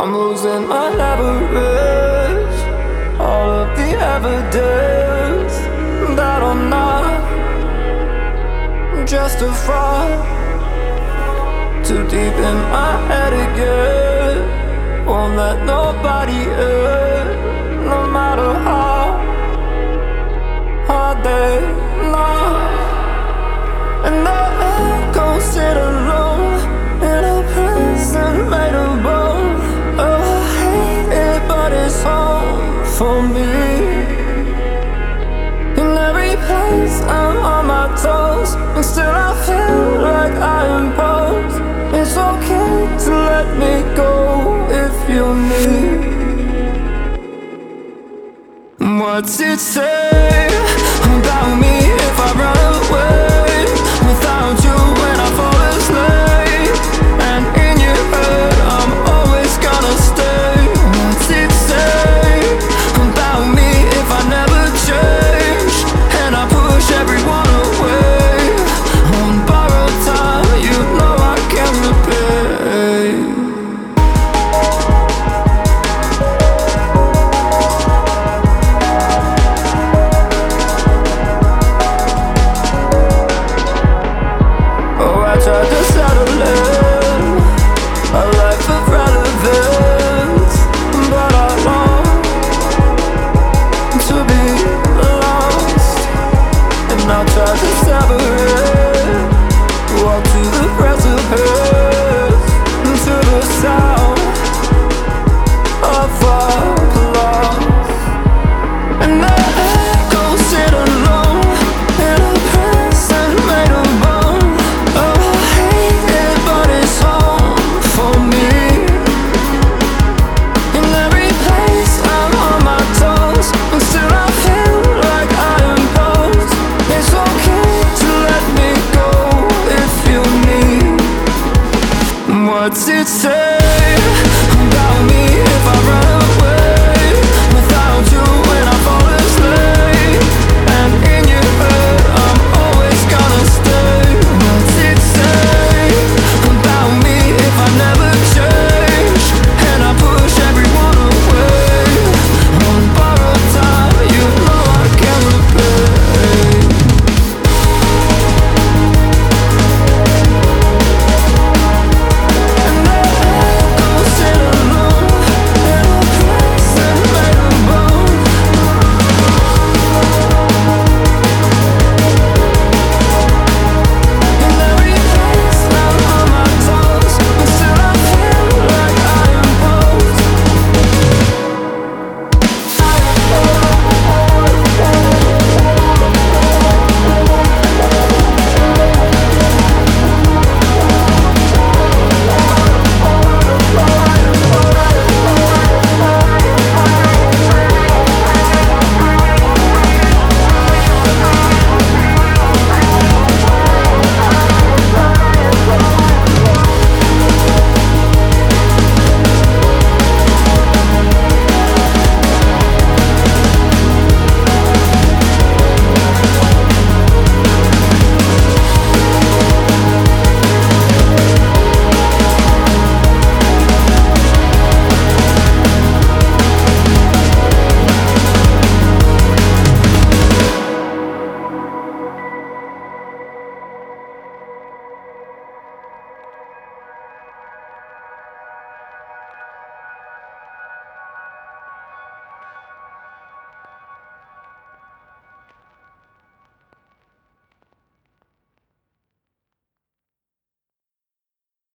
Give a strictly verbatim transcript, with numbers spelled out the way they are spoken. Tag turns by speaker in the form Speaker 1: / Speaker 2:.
Speaker 1: I'm losing my leverage. All of the evidence that I'm not justified. Too deep in my head again. Won't let nobody in, no matter how hard they lie. And I go sit alone in a prison made of bone. Oh, I hate it, but it's home for me. In every place I'm on my toes, and still I feel like I impose. It's okay to let me go if you need. What's it say about me if I run away without you when I fall asleep? And in your head I'm always gonna stay. What's it say about me if I never change and I push everyone away? On borrowed time, you know I can't repay. I tried to settle in a life of relevance, but I long to be lost, and I tried to separate